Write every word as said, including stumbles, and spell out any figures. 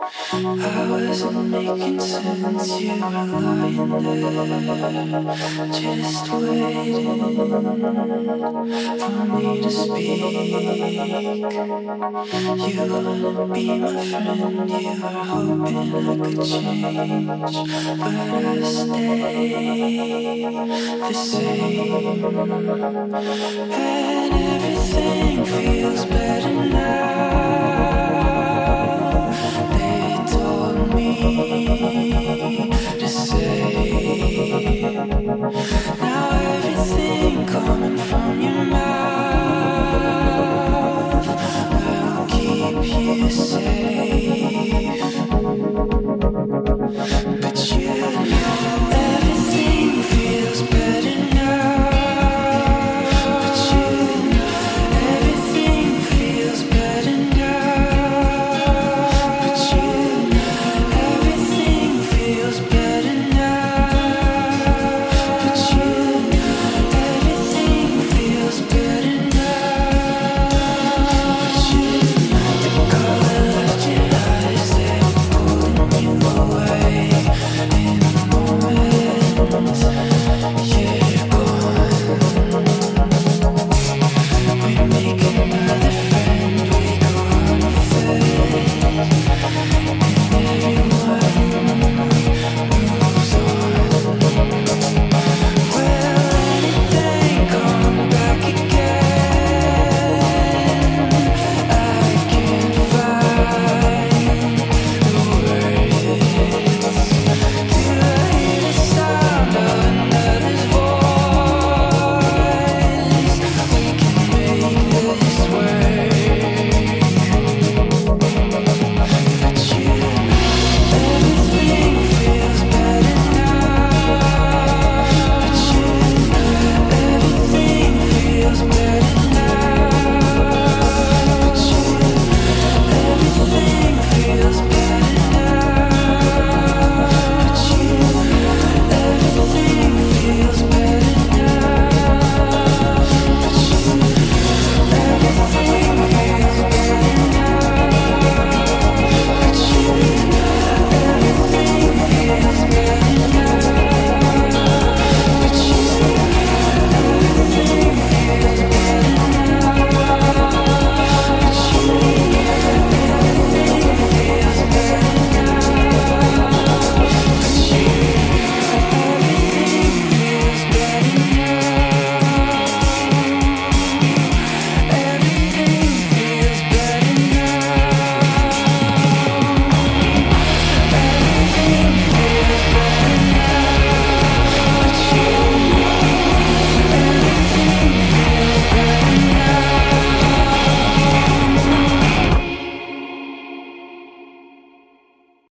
I wasn't making sense, you were lying there, just waiting for me to speak. You wanna be my friend, you were hoping I could change, but I stay the same. And everything feels better now. They told me to say, now everything coming from your mouth will keep you safe.